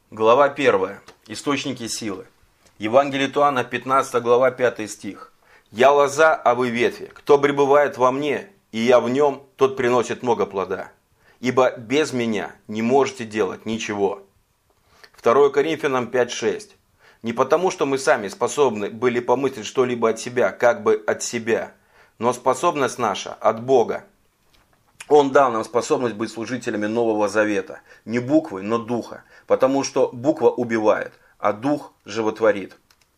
Глава 1. Источники силы. Евангелие от Иоанна, 15 глава, 5 стих. «Я лоза, а вы ветви. Кто пребывает во мне, и я в нем, тот приносит много плода. Ибо без меня не можете делать ничего». 2 Коринфянам 5:6. «Не потому, что мы сами способны были помыслить что-либо от себя, как бы от себя, но способность наша от Бога. Он дал нам способность быть служителями Нового Завета, не буквы, но духа, потому что буква убивает, а дух животворит».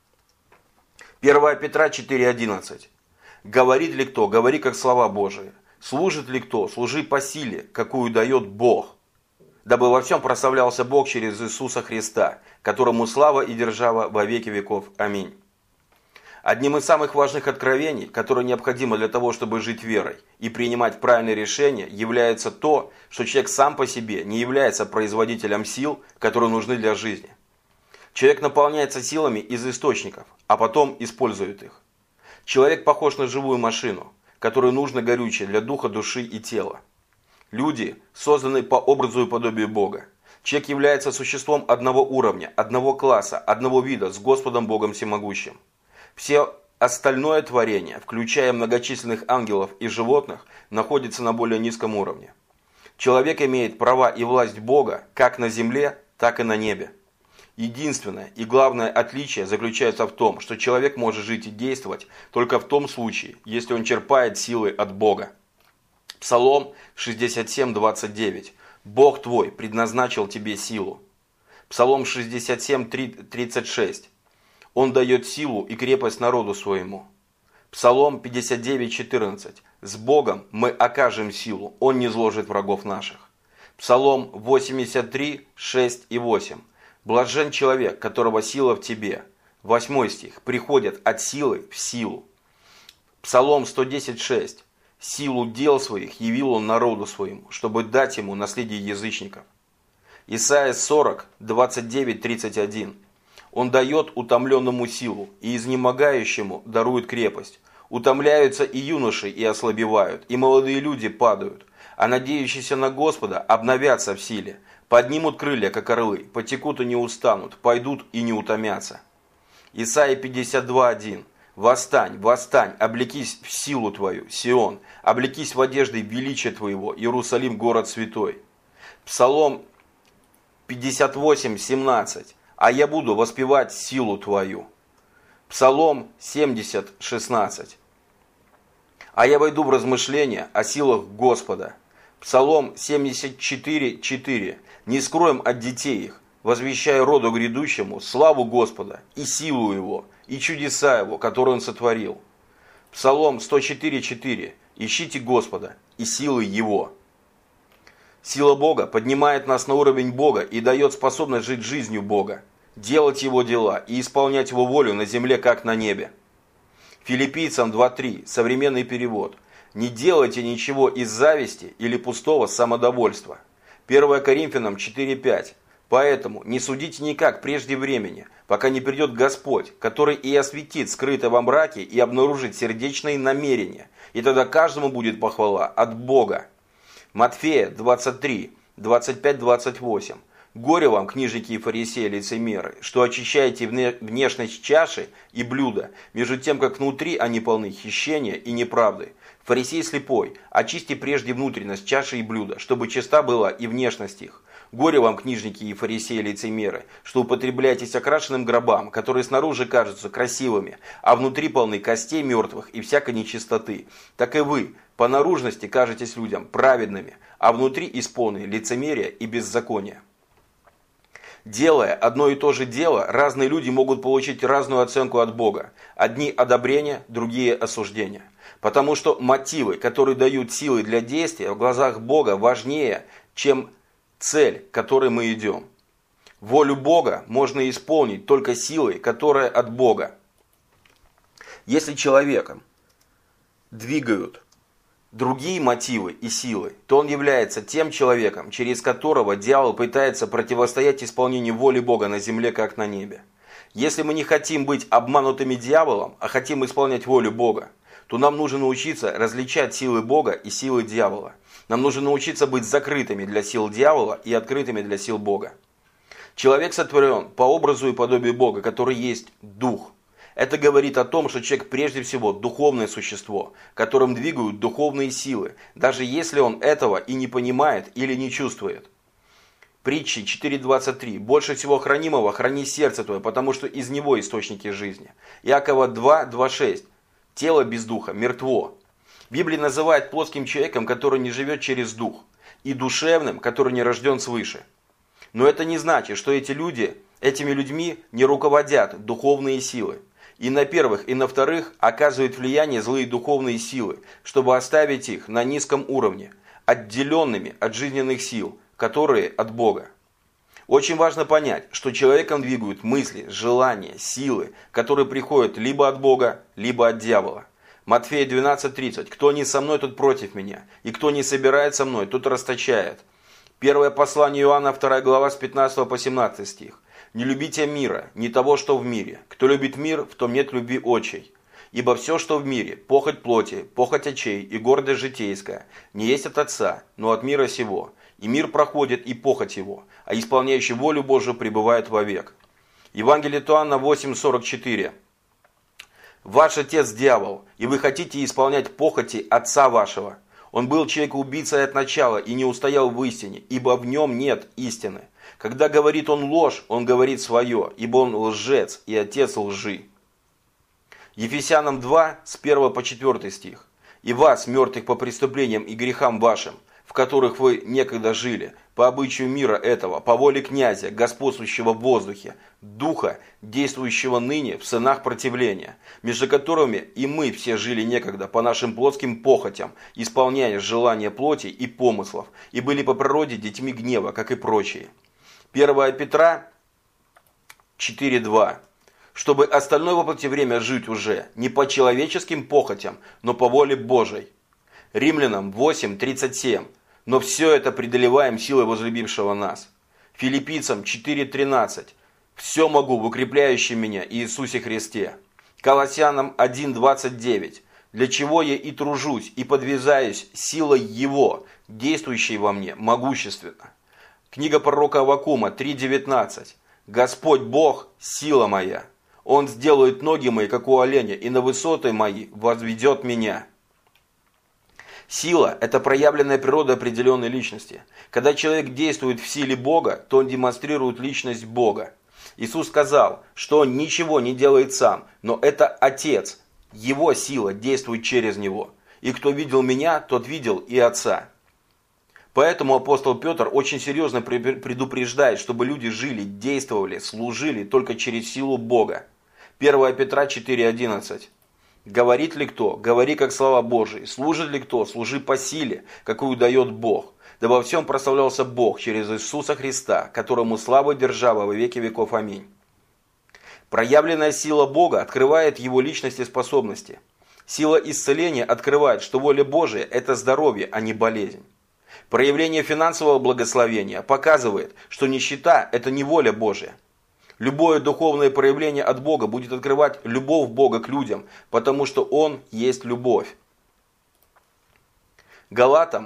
1 Петра 4:11. «Говорит ли кто, говори как слова Божии. Служит ли кто, служи по силе, какую дает Бог. Дабы во всем прославлялся Бог через Иисуса Христа, которому слава и держава во веки веков. Аминь». Одним из самых важных откровений, которое необходимо для того, чтобы жить верой и принимать правильные решения, является то, что человек сам по себе не является производителем сил, которые нужны для жизни. Человек наполняется силами из источников, а потом использует их. Человек похож на живую машину, которой нужно горючее для духа, души и тела. Люди созданы по образу и подобию Бога. Человек является существом одного уровня, одного класса, одного вида с Господом Богом Всемогущим. Все остальное творение, включая многочисленных ангелов и животных, находится на более низком уровне. Человек имеет права и власть Бога как на земле, так и на небе. Единственное и главное отличие заключается в том, что человек может жить и действовать только в том случае, если он черпает силы от Бога. Псалом 67:29. «Бог твой предназначил тебе силу». Псалом 67:36. «Он дает силу и крепость народу своему». Псалом 59:14. «С Богом мы окажем силу, Он не зложит врагов наших». Псалом 83:6 и 8. «Блажен человек, которого сила в тебе». 8 стих. «Приходят от силы в силу». Псалом 110:6. «Силу дел своих явил Он народу своему, чтобы дать ему наследие язычников». Исайя 40:29-31. «Он дает утомленному силу, и изнемогающему дарует крепость. Утомляются и юноши, и ослабевают, и молодые люди падают, а надеющиеся на Господа обновятся в силе, поднимут крылья, как орлы, потекут и не устанут, пойдут и не утомятся». Исайя 52:1. «Восстань, восстань, облекись в силу твою, Сион, облекись в одежды величия твоего, Иерусалим, город святой». Псалом 58:17. «А я буду воспевать силу твою». Псалом 70:16. «А я войду в размышления о силах Господа». Псалом 74:4. «Не скроем от детей их, возвещая роду грядущему славу Господа и силу Его, и чудеса Его, которые Он сотворил». Псалом 104:4. «Ищите Господа и силы Его». Сила Бога поднимает нас на уровень Бога и дает способность жить жизнью Бога, делать Его дела и исполнять Его волю на земле, как на небе. Филиппийцам 2:3, современный перевод. «Не делайте ничего из зависти или пустого самодовольства». 1 Коринфянам 4:5. «Поэтому не судите никак прежде времени, пока не придет Господь, который и осветит скрытое во мраке и обнаружит сердечные намерения, и тогда каждому будет похвала от Бога». Матфея 23:25-28. «Горе вам, книжники и фарисеи, лицемеры, что очищаете внешность чаши и блюда, между тем, как внутри они полны хищения и неправды. Фарисей слепой, очисти прежде внутренность чаши и блюда, чтобы чиста была и внешность их. Горе вам, книжники и фарисеи, лицемеры, что употребляетесь окрашенным гробам, которые снаружи кажутся красивыми, а внутри полны костей мертвых и всякой нечистоты. Так и вы по наружности кажетесь людям праведными, а внутри исполнены лицемерия и беззакония». Делая одно и то же дело, разные люди могут получить разную оценку от Бога. Одни одобрение, другие осуждение. Потому что мотивы, которые дают силы для действия, в глазах Бога важнее, чем цель, к которой мы идем. Волю Бога можно исполнить только силой, которая от Бога. Если человеком двигают другие мотивы и силы, то он является тем человеком, через которого дьявол пытается противостоять исполнению воли Бога на земле, как на небе. Если мы не хотим быть обманутыми дьяволом, а хотим исполнять волю Бога, то нам нужно научиться различать силы Бога и силы дьявола. Нам нужно научиться быть закрытыми для сил дьявола и открытыми для сил Бога. Человек сотворен по образу и подобию Бога, который есть Дух. Это говорит о том, что человек прежде всего духовное существо, которым двигают духовные силы, даже если он этого и не понимает или не чувствует. Притчи 4.23. «Больше всего хранимого храни сердце твое, потому что из него источники жизни». Иакова 2.2.6. «Тело без духа мертво». Библия называет плотским человеком, который не живет через дух, и душевным, который не рожден свыше. Но это не значит, что этими людьми не руководят духовные силы. И на первых, и на вторых оказывают влияние злые духовные силы, чтобы оставить их на низком уровне, отделенными от жизненных сил, которые от Бога. Очень важно понять, что человеком двигают мысли, желания, силы, которые приходят либо от Бога, либо от дьявола. Матфея 12.30. «Кто не со мной, тот против меня, и кто не собирает со мной, тот расточает». Первое послание Иоанна, 2 глава, с 15 по 17 стих. «Не любите мира, не того, что в мире. Кто любит мир, в том нет любви отчей. Ибо все, что в мире, похоть плоти, похоть очей и гордость житейская, не есть от Отца, но от мира сего. И мир проходит, и похоть его, а исполняющий волю Божию пребывает вовек». Евангелие от Иоанна 8.44. «Ваш отец дьявол, и вы хотите исполнять похоти отца вашего. Он был человекоубийцей от начала и не устоял в истине, ибо в нем нет истины. Когда говорит он ложь, он говорит свое, ибо он лжец и отец лжи». Ефесянам 2, с 1 по 4 стих. «И вас, мертвых по преступлениям и грехам вашим, в которых вы некогда жили, по обычаю мира этого, по воле князя, господствующего в воздухе, духа, действующего ныне в сынах противления, между которыми и мы все жили некогда по нашим плотским похотям, исполняя желания плоти и помыслов, и были по природе детьми гнева, как и прочие». 1 Петра 4.2. «Чтобы остальное во плоти время жить уже, не по человеческим похотям, но по воле Божией». Римлянам 8.37. «Но все это преодолеваем силой возлюбившего нас». Филиппийцам 4.13. «Все могу в укрепляющем меня Иисусе Христе». Колоссянам 1.29. «Для чего я и тружусь, и подвязаюсь силой Его, действующей во мне, могущественно». Книга пророка Аввакума 3.19. «Господь Бог, сила моя. Он сделает ноги мои, как у оленя, и на высоты мои возведет меня». Сила – это проявленная природа определенной личности. Когда человек действует в силе Бога, то он демонстрирует личность Бога. Иисус сказал, что он ничего не делает сам, но это Отец, Его сила действует через Него. И кто видел меня, тот видел и Отца. Поэтому апостол Петр очень серьезно предупреждает, чтобы люди жили, действовали, служили только через силу Бога. 1 Петра 4.11. «Говорит ли кто? Говори, как слова Божии. Служит ли кто? Служи по силе, какую дает Бог. Да во всем прославлялся Бог через Иисуса Христа, которому слава и держава во веки веков. Аминь». Проявленная сила Бога открывает Его личность и способности. Сила исцеления открывает, что воля Божия – это здоровье, а не болезнь. Проявление финансового благословения показывает, что нищета – это не воля Божия. Любое духовное проявление от Бога будет открывать любовь Бога к людям, потому что Он есть любовь. Галатам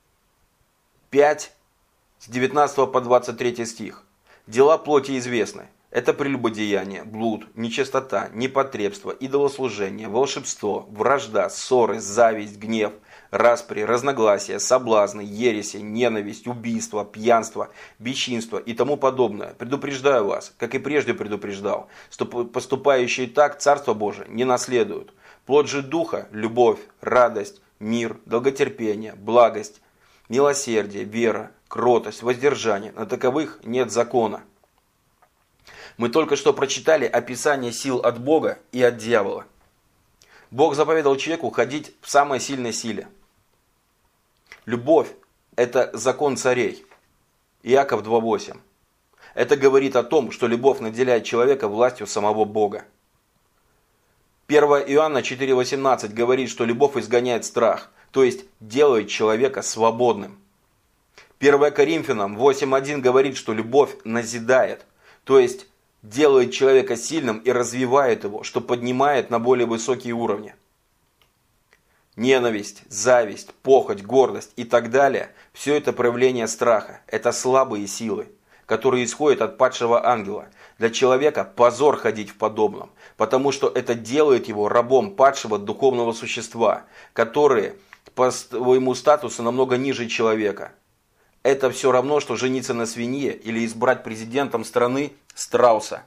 5, с 19 по 23 стих. «Дела плоти известны. Это прелюбодеяние, блуд, нечистота, непотребство, идолослужение, волшебство, вражда, ссоры, зависть, гнев, распри, разногласия, соблазны, ереси, ненависть, убийство, пьянство, бесчинство и тому подобное. Предупреждаю вас, как и прежде предупреждал, что поступающие так Царство Божие не наследуют. Плод же Духа – любовь, радость, мир, долготерпение, благость, милосердие, вера, кротость, воздержание. На таковых нет закона». Мы только что прочитали описание сил от Бога и от дьявола. Бог заповедал человеку ходить в самой сильной силе. Любовь – это закон царей. Иаков 2.8. Это говорит о том, что любовь наделяет человека властью самого Бога. 1 Иоанна 4.18 говорит, что любовь изгоняет страх, то есть делает человека свободным. 1 Коринфянам 8.1 говорит, что любовь назидает, то есть делает человека сильным и развивает его, что поднимает на более высокие уровни. Ненависть, зависть, похоть, гордость и так далее – все это проявление страха, это слабые силы. который исходит от падшего ангела. Для человека позор ходить в подобном, потому что это делает его рабом падшего духовного существа, которые по своему статусу намного ниже человека. Это все равно, что жениться на свинье или избрать президентом страны страуса.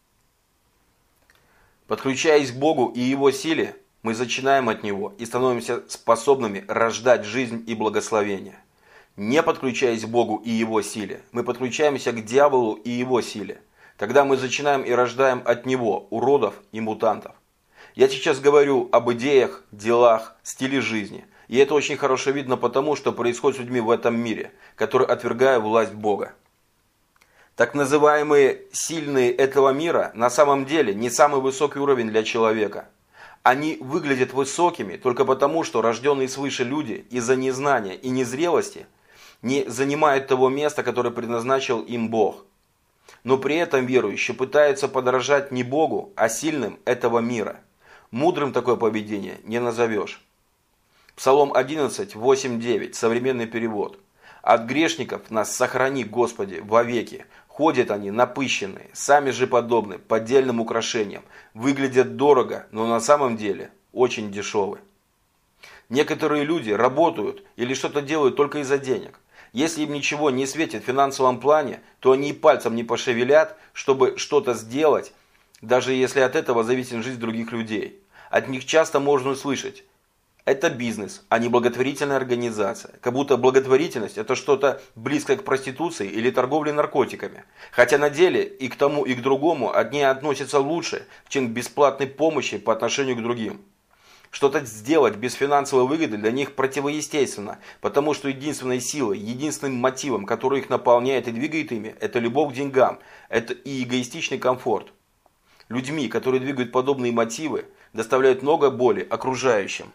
Подключаясь к Богу и Его силе, мы зачинаем от Него и становимся способными рождать жизнь и благословение. Не подключаясь к Богу и Его силе, мы подключаемся к дьяволу и его силе. Тогда мы зачинаем и рождаем от него уродов и мутантов. Я сейчас говорю об идеях, делах, стиле жизни. И это очень хорошо видно потому, что происходит с людьми в этом мире, которые отвергают власть Бога. Так называемые сильные этого мира на самом деле не самый высокий уровень для человека. Они выглядят высокими только потому, что рожденные свыше люди из-за незнания и незрелости не занимают того места, которое предназначил им Бог. Но при этом верующие пытаются подражать не Богу, а сильным этого мира. Мудрым такое поведение не назовешь. Псалом 11, 8, 9, современный перевод. «От грешников нас сохрани, Господи, вовеки. Ходят они напыщенные, сами же подобны поддельным украшениям, выглядят дорого, но на самом деле очень дешевы». Некоторые люди работают или что-то делают только из-за денег. Если им ничего не светит в финансовом плане, то они и пальцем не пошевелят, чтобы что-то сделать, даже если от этого зависит жизнь других людей. От них часто можно услышать: это бизнес, а не благотворительная организация. Как будто благотворительность – это что-то близкое к проституции или торговле наркотиками. Хотя на деле и к тому, и к другому одни относятся лучше, чем к бесплатной помощи по отношению к другим. Что-то сделать без финансовой выгоды для них противоестественно, потому что единственной силой, единственным мотивом, который их наполняет и двигает ими, это любовь к деньгам, это и эгоистичный комфорт. Людьми, которые двигают подобные мотивы, доставляют много боли окружающим.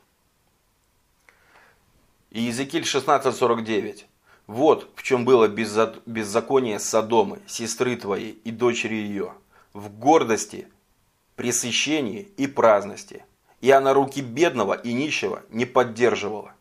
И Иезекииль 16:49. «Вот в чем было беззаконие Содомы, сестры твоей и дочери ее, в гордости, пресыщении и праздности. И она руки бедного и нищего не поддерживала».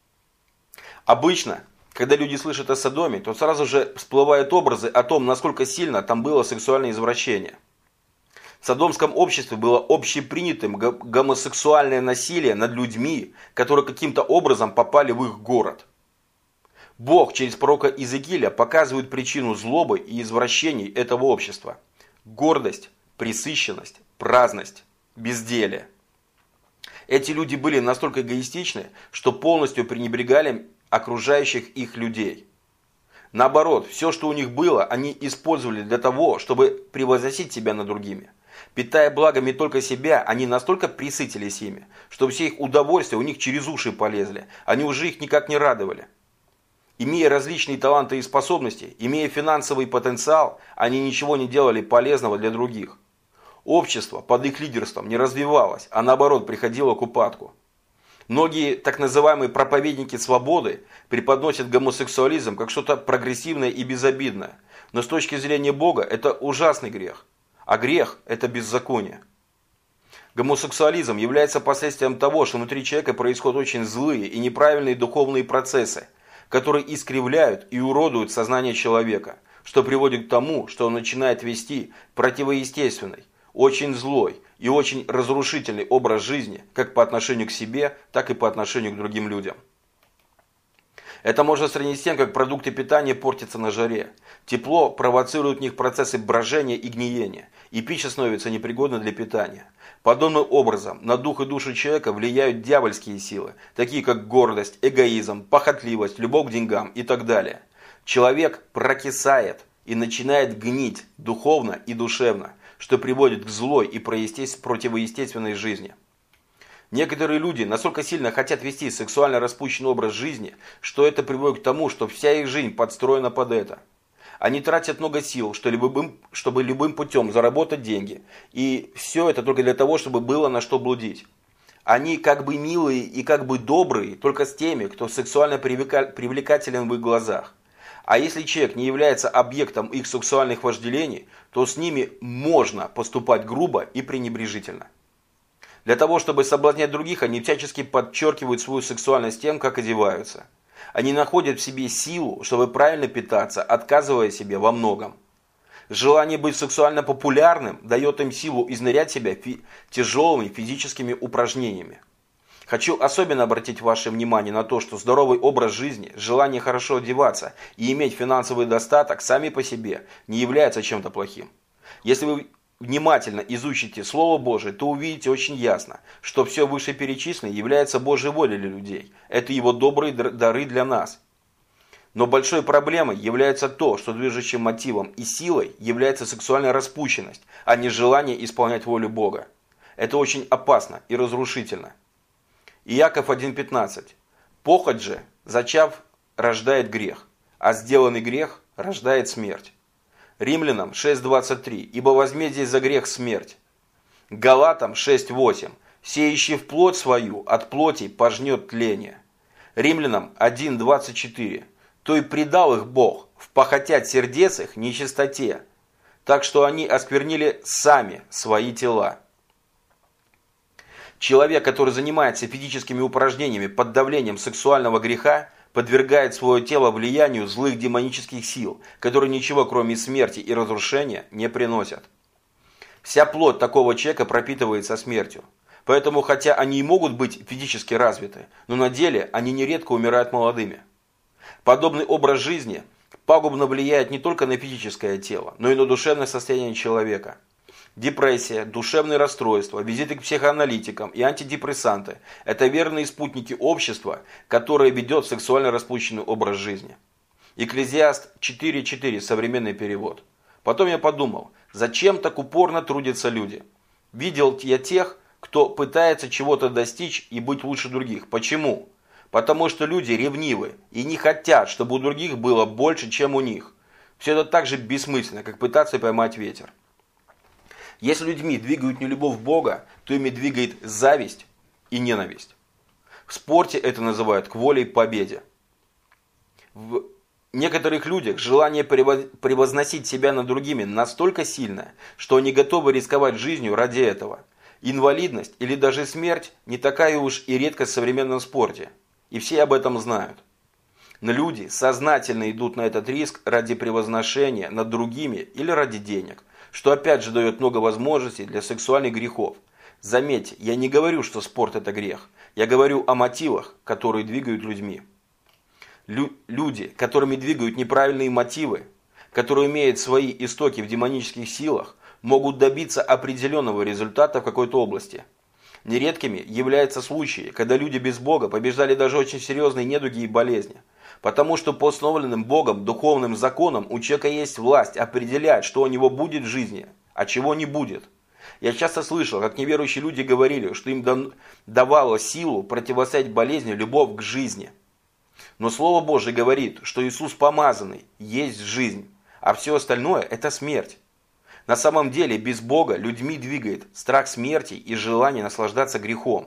Обычно, когда люди слышат о Содоме, то сразу же всплывают образы о том, насколько сильно там было сексуальное извращение. В содомском обществе было общепринятым гомосексуальное насилие над людьми, которые каким-то образом попали в их город. Бог через пророка Иезекииля показывает причину злобы и извращений этого общества. Гордость, пресыщенность, праздность, безделие. Эти люди были настолько эгоистичны, что полностью пренебрегали окружающих их людей. Наоборот, все, что у них было, они использовали для того, чтобы превозносить себя над другими. Питая благами только себя, они настолько пресытились ими, что все их удовольствия у них через уши полезли, они уже их никак не радовали. Имея различные таланты и способности, имея финансовый потенциал, они ничего не делали полезного для других. Общество под их лидерством не развивалось, а наоборот приходило к упадку. Многие так называемые проповедники свободы преподносят гомосексуализм как что-то прогрессивное и безобидное, но с точки зрения Бога это ужасный грех, а грех – это беззаконие. Гомосексуализм является последствием того, что внутри человека происходят очень злые и неправильные духовные процессы, которые искривляют и уродуют сознание человека, что приводит к тому, что он начинает вести противоестественный, очень злой и очень разрушительный образ жизни, как по отношению к себе, так и по отношению к другим людям. Это можно сравнить с тем, как продукты питания портятся на жаре. Тепло провоцирует в них процессы брожения и гниения, и пища становится непригодной для питания. Подобным образом на дух и душу человека влияют дьявольские силы, такие как гордость, эгоизм, похотливость, любовь к деньгам и так далее. Человек прокисает и начинает гнить духовно и душевно, что приводит к злой и противоестественной жизни. Некоторые люди настолько сильно хотят вести сексуально распущенный образ жизни, что это приводит к тому, что вся их жизнь подстроена под это. Они тратят много сил, чтобы любым путем заработать деньги. И все это только для того, чтобы было на что блудить. Они как бы милые и как бы добрые, только с теми, кто сексуально привлекателен в их глазах. А если человек не является объектом их сексуальных вожделений, то с ними можно поступать грубо и пренебрежительно. Для того, чтобы соблазнять других, они всячески подчеркивают свою сексуальность тем, как одеваются. Они находят в себе силу, чтобы правильно питаться, отказывая себе во многом. Желание быть сексуально популярным дает им силу изнурять себя тяжелыми физическими упражнениями. Хочу особенно обратить ваше внимание на то, что здоровый образ жизни, желание хорошо одеваться и иметь финансовый достаток сами по себе не являются чем-то плохим. Если вы внимательно изучите Слово Божие, то увидите очень ясно, что все вышеперечисленное является Божьей волей для людей. Это Его добрые дары для нас. Но большой проблемой является то, что движущим мотивом и силой является сексуальная распущенность, а не желание исполнять волю Бога. Это очень опасно и разрушительно. Иаков 1,15. Похоть же, зачав, рождает грех, а сделанный грех рождает смерть. Римлянам 6,23. Ибо возмездие за грех смерть. Галатам 6,8. Сеющий в плоть свою от плоти пожнет тление. Римлянам 1,24. То и предал их Бог в похотять сердец их нечистоте, так что они осквернили сами свои тела. Человек, который занимается физическими упражнениями под давлением сексуального греха, подвергает свое тело влиянию злых демонических сил, которые ничего кроме смерти и разрушения не приносят. Вся плоть такого человека пропитывается смертью. Поэтому, хотя они и могут быть физически развиты, но на деле они нередко умирают молодыми. Подобный образ жизни пагубно влияет не только на физическое тело, но и на душевное состояние человека. Депрессия, душевные расстройства, визиты к психоаналитикам и антидепрессанты – это верные спутники общества, которое ведет сексуально распущенный образ жизни. Экклезиаст 4.4, современный перевод. Потом я подумал, зачем так упорно трудятся люди? Видел я тех, кто пытается чего-то достичь и быть лучше других. Почему? Потому что люди ревнивы и не хотят, чтобы у других было больше, чем у них. Все это так же бессмысленно, как пытаться поймать ветер. Если людьми двигают не любовь Бога, то ими двигает зависть и ненависть. В спорте это называют к воле и победе. В некоторых людях желание превозносить себя над другими настолько сильное, что они готовы рисковать жизнью ради этого. Инвалидность или даже смерть не такая уж и редкость в современном спорте. И все об этом знают. Но люди сознательно идут на этот риск ради превозношения над другими или ради денег, что опять же дает много возможностей для сексуальных грехов. Заметьте, я не говорю, что спорт это грех. Я говорю о мотивах, которые двигают людьми. Люди, которыми двигают неправильные мотивы, которые имеют свои истоки в демонических силах, могут добиться определенного результата в какой-то области. Нередкими являются случаи, когда люди без Бога побеждали даже очень серьезные недуги и болезни. Потому что по установленным Богом духовным законам у человека есть власть определять, что у него будет в жизни, а чего не будет. Я часто слышал, как неверующие люди говорили, что им давало силу противостоять болезни любовь к жизни. Но Слово Божие говорит, что Иисус помазанный есть жизнь, а все остальное это смерть. На самом деле без Бога людьми двигает страх смерти и желание наслаждаться грехом.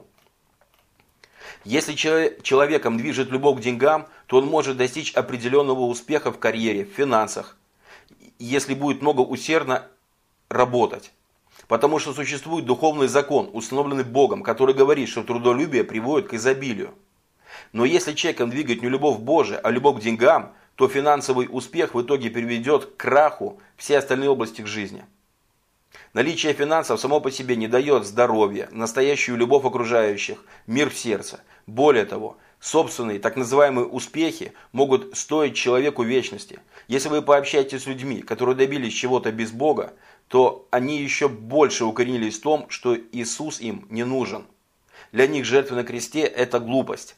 Если человеком движет любовь к деньгам, то он может достичь определенного успеха в карьере, в финансах, если будет много усердно работать. Потому что существует духовный закон, установленный Богом, который говорит, что трудолюбие приводит к изобилию. Но если человеком двигает не любовь Божия, а любовь к деньгам, то финансовый успех в итоге приведет к краху все остальные области к жизни. Наличие финансов само по себе не дает здоровья, настоящую любовь окружающих, мир в сердце. Более того, собственные так называемые успехи могут стоить человеку вечности. Если вы пообщаетесь с людьми, которые добились чего-то без Бога, то они еще больше укоренились в том, что Иисус им не нужен. Для них жертва на кресте – это глупость.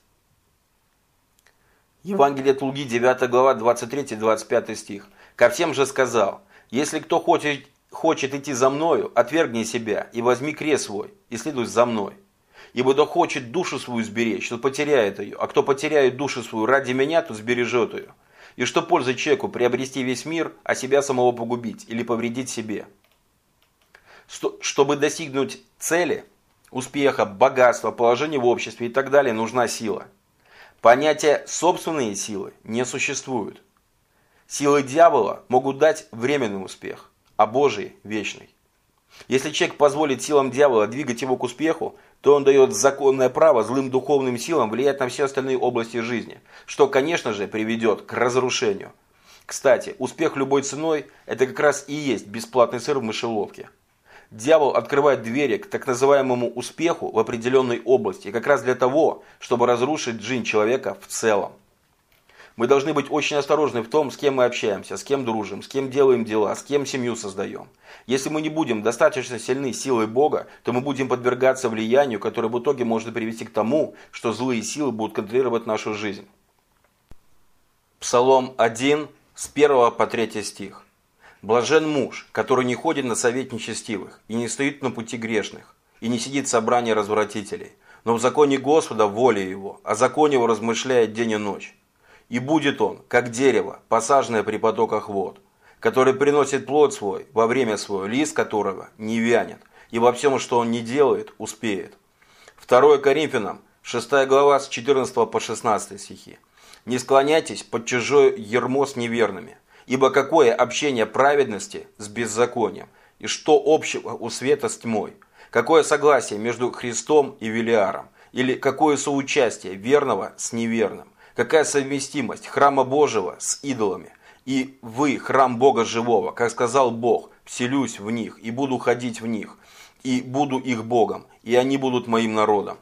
Евангелие от Луки, 9 глава, 23-25 стих. «Ко всем же сказал, если кто хочет идти за мною, отвергни себя и возьми крест свой, и следуй за мной. Ибо кто хочет душу свою сберечь, тот потеряет ее, а кто потеряет душу свою ради меня, тот сбережет ее. И что польза человеку приобрести весь мир, а себя самого погубить или повредить себе?» Чтобы достигнуть цели, успеха, богатства, положения в обществе и так далее, нужна сила. Понятия «собственные силы» не существует. Силы дьявола могут дать временный успех, а Божий – вечный. Если человек позволит силам дьявола двигать его к успеху, то он дает законное право злым духовным силам влиять на все остальные области жизни, что, конечно же, приведет к разрушению. Кстати, успех любой ценой – это как раз и есть бесплатный сыр в мышеловке. Дьявол открывает двери к так называемому успеху в определенной области как раз для того, чтобы разрушить жизнь человека в целом. Мы должны быть очень осторожны в том, с кем мы общаемся, с кем дружим, с кем делаем дела, с кем семью создаем. Если мы не будем достаточно сильны силой Бога, то мы будем подвергаться влиянию, которое в итоге может привести к тому, что злые силы будут контролировать нашу жизнь. Псалом 1, с 1 по 3 стих. «Блажен муж, который не ходит на совет нечестивых, и не стоит на пути грешных, и не сидит в собрании развратителей, но в законе Господа воля его, о законе его размышляет день и ночь. И будет он, как дерево, посаженное при потоках вод, который приносит плод свой во время свое, лист которого не вянет, и во всем, что он не делает, успеет». 2 Коринфянам, 6 глава, с 14 по 16 стихи. «Не склоняйтесь под чужое ярмо с неверными, ибо какое общение праведности с беззаконием, и что общего у света с тьмой? Какое согласие между Христом и Велиаром, или какое соучастие верного с неверным? Какая совместимость храма Божьего с идолами? И вы, храм Бога живого, как сказал Бог, вселюсь в них, и буду ходить в них, и буду их Богом, и они будут моим народом».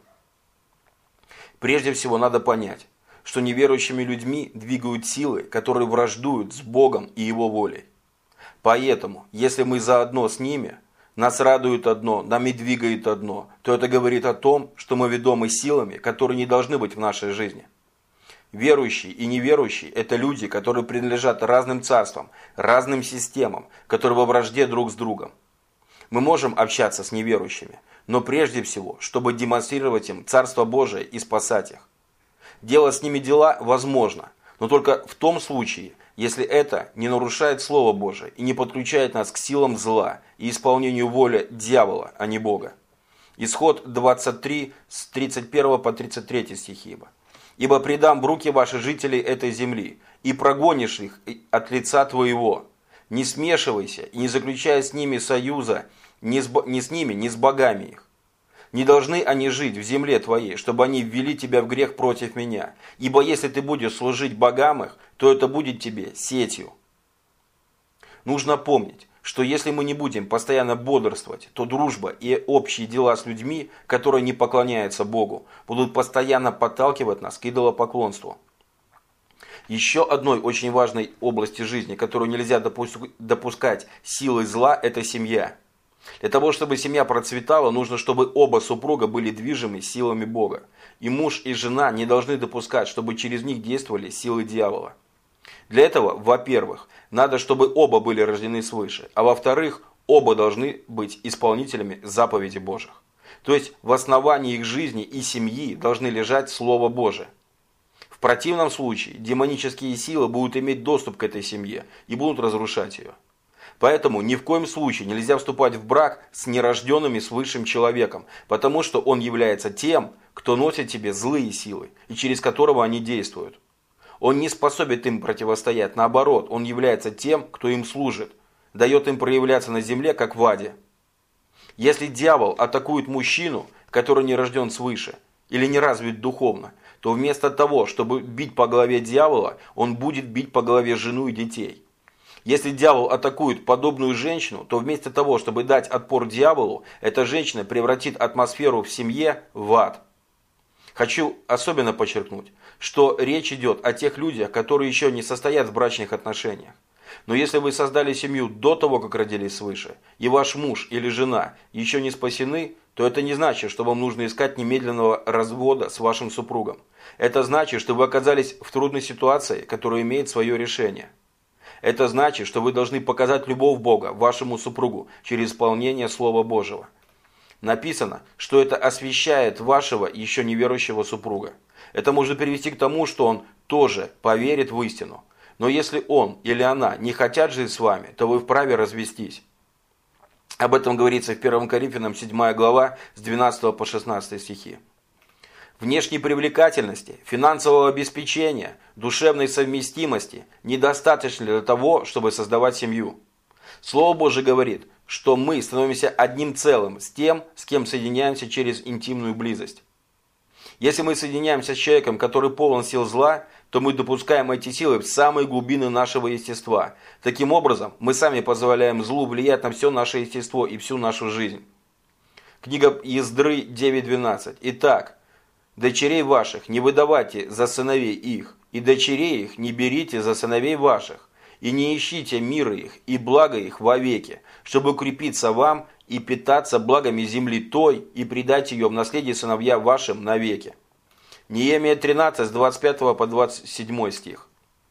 Прежде всего надо понять, что неверующими людьми двигают силы, которые враждуют с Богом и Его волей. Поэтому, если мы заодно с ними, нас радует одно, нами двигает одно, то это говорит о том, что мы ведомы силами, которые не должны быть в нашей жизни. Верующие и неверующие – это люди, которые принадлежат разным царствам, разным системам, которые во вражде друг с другом. Мы можем общаться с неверующими, но прежде всего, чтобы демонстрировать им Царство Божие и спасать их. Делать с ними дела возможно, но только в том случае, если это не нарушает Слово Божие и не подключает нас к силам зла и исполнению воли дьявола, а не Бога. Исход 23, с 31 по 33 стихи. «Ибо предам в руки ваши жителей этой земли, и прогонишь их от лица твоего. Не смешивайся и не заключай с ними союза, ни с ними, ни с богами их. Не должны они жить в земле твоей, чтобы они ввели тебя в грех против меня. Ибо если ты будешь служить богам их, то это будет тебе сетью». Нужно помнить, что если мы не будем постоянно бодрствовать, то дружба и общие дела с людьми, которые не поклоняются Богу, будут постоянно подталкивать нас к идолопоклонству. Еще одной очень важной области жизни, которую нельзя допускать силой зла, это семья. Для того, чтобы семья процветала, нужно, чтобы оба супруга были движимы силами Бога. И муж, и жена не должны допускать, чтобы через них действовали силы дьявола. Для этого, во-первых, надо, чтобы оба были рождены свыше, а во-вторых, оба должны быть исполнителями заповедей Божьих. То есть в основании их жизни и семьи должны лежать Слово Божие. В противном случае демонические силы будут иметь доступ к этой семье и будут разрушать ее. Поэтому ни в коем случае нельзя вступать в брак с нерожденными свыше человеком, потому что он является тем, кто носит тебе злые силы и через которого они действуют. Он не способен им противостоять, наоборот, он является тем, кто им служит, дает им проявляться на земле, как в аде. Если дьявол атакует мужчину, который не рожден свыше или не развит духовно, то вместо того, чтобы бить по голове дьявола, он будет бить по голове жену и детей. Если дьявол атакует подобную женщину, то вместо того, чтобы дать отпор дьяволу, эта женщина превратит атмосферу в семье в ад. Хочу особенно подчеркнуть, что речь идет о тех людях, которые еще не состоят в брачных отношениях. Но если вы создали семью до того, как родились свыше, и ваш муж или жена еще не спасены, то это не значит, что вам нужно искать немедленного развода с вашим супругом. Это значит, что вы оказались в трудной ситуации, которая имеет свое решение. Это значит, что вы должны показать любовь Бога вашему супругу через исполнение Слова Божьего. Написано, что это освящает вашего еще неверующего супруга. Это может привести к тому, что он тоже поверит в истину. Но если он или она не хотят жить с вами, то вы вправе развестись. Об этом говорится в 1 Коринфянам 7 глава с 12 по 16 стихи. Внешней привлекательности, финансового обеспечения, душевной совместимости недостаточно для того, чтобы создавать семью. Слово Божие говорит, что мы становимся одним целым с тем, с кем соединяемся через интимную близость. Если мы соединяемся с человеком, который полон сил зла, то мы допускаем эти силы в самые глубины нашего естества. Таким образом, мы сами позволяем злу влиять на все наше естество и всю нашу жизнь. Книга Ездры 9.12. Итак, дочерей ваших не выдавайте за сыновей их, и дочерей их не берите за сыновей ваших, и не ищите мира их и блага их вовеки, чтобы укрепиться вам и питаться благами земли той, и предать ее в наследие сыновья вашим навеки. Неемия 13, с 25 по 27 стих.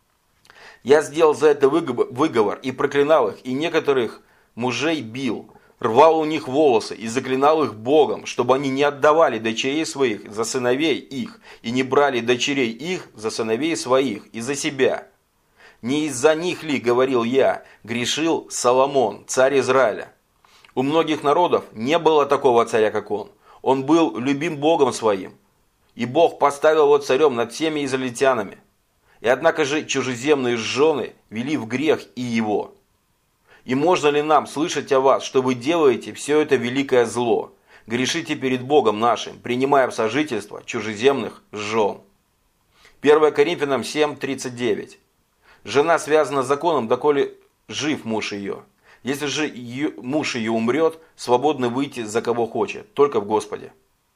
«Я сделал за это выговор и проклинал их, и некоторых мужей бил, рвал у них волосы и заклинал их Богом, чтобы они не отдавали дочерей своих за сыновей их, и не брали дочерей их за сыновей своих и за себя. Не из-за них ли, говорил я, грешил Соломон, царь Израиля? У многих народов не было такого царя, как он. Он был любим Богом своим. И Бог поставил его царем над всеми израильтянами. И однако же чужеземные жены вели в грех и его. И можно ли нам слышать о вас, что вы делаете все это великое зло? Грешите перед Богом нашим, принимая в сожительство чужеземных жен». 1 Коринфянам 7:39. «Жена связана законом, доколе жив муж ее. Если же муж ее умрет, свободно выйти за кого хочет, только в Господе».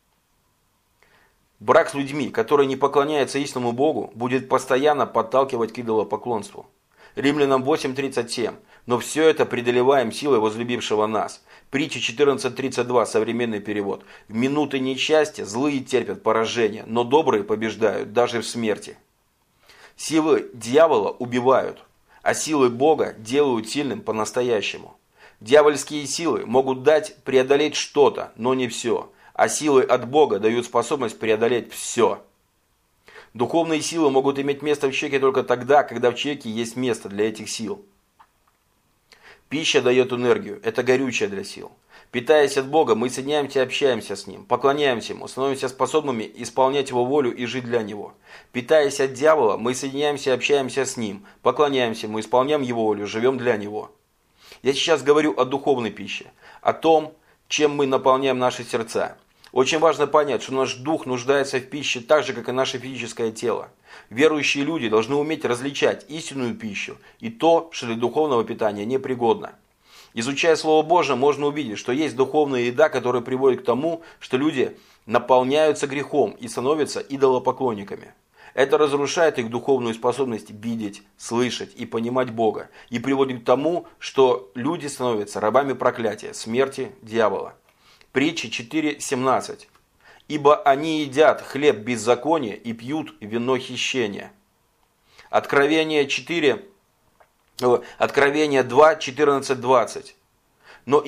Брак с людьми, которые не поклоняются истинному Богу, будет постоянно подталкивать к идолопоклонству. Римлянам 8:37. «Но все это преодолеваем силой возлюбившего нас». Притча 14:32, современный перевод. «В минуты несчастья злые терпят поражение, но добрые побеждают даже в смерти». Силы дьявола убивают, а силы Бога делают сильным по-настоящему. Дьявольские силы могут дать преодолеть что-то, но не все, а силы от Бога дают способность преодолеть все. Духовные силы могут иметь место в человеке только тогда, когда в человеке есть место для этих сил. Пища дает энергию, это горючее для сил. Питаясь от Бога, мы соединяемся и общаемся с Ним, поклоняемся Ему, становимся способными исполнять Его волю и жить для Него. Питаясь от дьявола, мы соединяемся и общаемся с Ним, поклоняемся Ему, исполняем Его волю, живем для Него. Я сейчас говорю о духовной пище, о том, чем мы наполняем наши сердца. Очень важно понять, что наш дух нуждается в пище так же, как и наше физическое тело. Верующие люди должны уметь различать истинную пищу и то, что для духовного питания непригодно. Изучая Слово Божие, можно увидеть, что есть духовная еда, которая приводит к тому, что люди наполняются грехом и становятся идолопоклонниками. Это разрушает их духовную способность видеть, слышать и понимать Бога и приводит к тому, что люди становятся рабами проклятия, смерти дьявола. Притча 4:17. «Ибо они едят хлеб беззакония и пьют вино хищения». Откровение 2:14-20. Но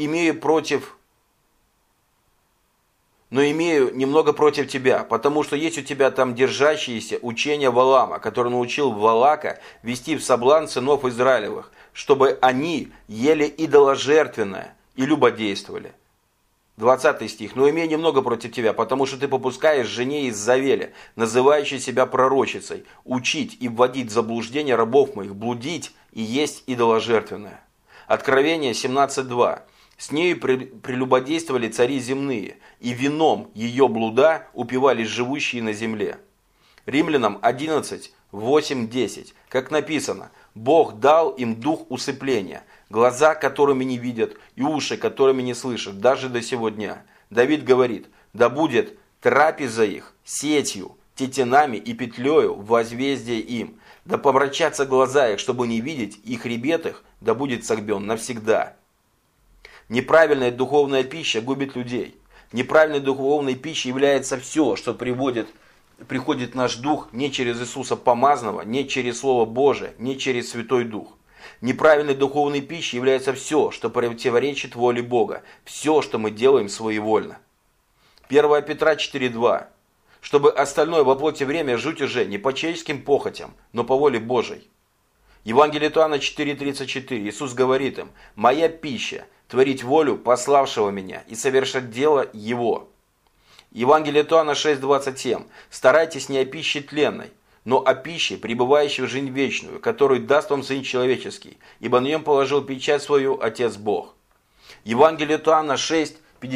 имею немного против тебя, потому что есть у тебя там держащиеся учения Валаама, который научил Валака вести в соблазн сынов Израилевых, чтобы они ели идоложертвенное и любодействовали. 20 стих. «Но имею немного против тебя, потому что ты попускаешь жене из Завеля, называющей себя пророчицей, учить и вводить в заблуждение рабов моих, блудить и есть идоложертвенное». Откровение 17:2. «С нею прелюбодействовали цари земные, и вином ее блуда упивались живущие на земле». Римлянам 11:8-10. Как написано: «Бог дал им дух усыпления, глаза, которыми не видят, и уши, которыми не слышат, даже до сего дня». Давид говорит: «Да будет трапеза их сетью, тетенами и петлею в возмездие им, да помрачатся глаза их, чтобы не видеть, и хребет их да будет согбен навсегда». Неправильная духовная пища губит людей. Неправильной духовной пищей является все, что приходит в наш дух не через Иисуса Помазанного, не через Слово Божие, не через Святой Дух. Неправильной духовной пищей является все, что противоречит воле Бога, все, что мы делаем своевольно. 1 Петра 4:2. «Чтобы остальное во плоти время жить уже не по человеческим похотям, но по воле Божией». Евангелие от Иоанна 4:34. Иисус говорит им: «Моя пища – творить волю пославшего меня и совершать дело Его». Евангелие от Иоанна 6:27. «Старайтесь не о пище тленной, но о пище, пребывающей в жизнь вечную, которую даст вам Сын Человеческий, ибо на нем положил печать свою Отец Бог». Евангелие от Иоанна 6,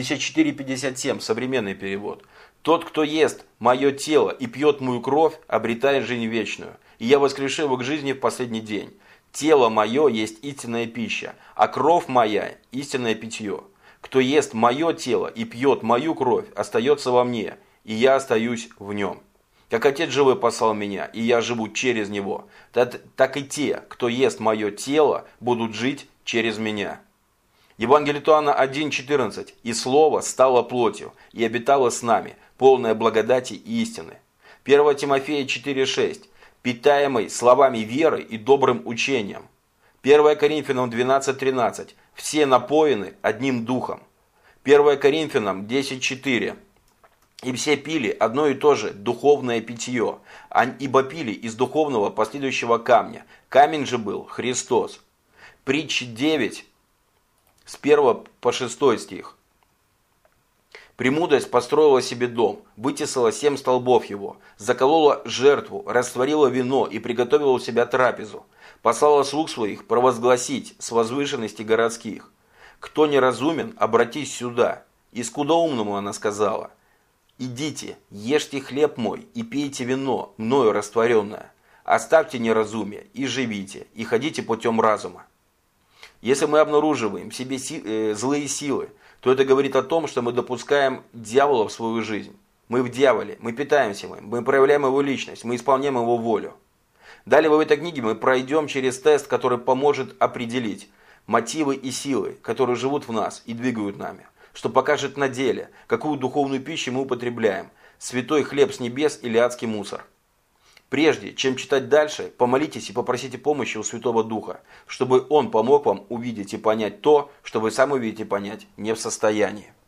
54-57, современный перевод. «Тот, кто ест мое тело и пьет мою кровь, обретает жизнь вечную, и я воскрешу его к жизни в последний день. Тело мое есть истинная пища, а кровь моя – истинное питье. Кто ест мое тело и пьет мою кровь, остается во мне, и я остаюсь в нем. Как Отец живой послал меня, и я живу через него, так и те, кто ест мое тело, будут жить через меня». Евангелие от Иоанна 1,14. «И Слово стало плотью, и обитало с нами, полное благодати и истины». 1 Тимофея 4,6. «Питаемый словами веры и добрым учением». 1 Коринфянам 12,13. «Все напоены одним духом». 1 Коринфянам 10,4. «И все пили одно и то же духовное питье, ибо пили из духовного последующего камня. Камень же был Христос». Притчи 9, с 1 по 6 стих. «Премудрость построила себе дом, вытесала 7 столбов его, заколола жертву, растворила вино и приготовила у себя трапезу. Послала слуг своих провозгласить с возвышенности городских. Кто неразумен, обратись сюда. И скудоумному она сказала: идите, ешьте хлеб мой и пейте вино, мною растворенное. Оставьте неразумие и живите, и ходите путем разума». Если мы обнаруживаем в себе злые силы, то это говорит о том, что мы допускаем дьявола в свою жизнь. Мы в дьяволе, мы питаемся им, мы проявляем его личность, мы исполняем его волю. Далее в этой книге мы пройдем через тест, который поможет определить мотивы и силы, которые живут в нас и двигают нами, что покажет на деле, какую духовную пищу мы употребляем, святой хлеб с небес или адский мусор. Прежде чем читать дальше, помолитесь и попросите помощи у Святого Духа, чтобы Он помог вам увидеть и понять то, что вы сами увидеть и понять не в состоянии.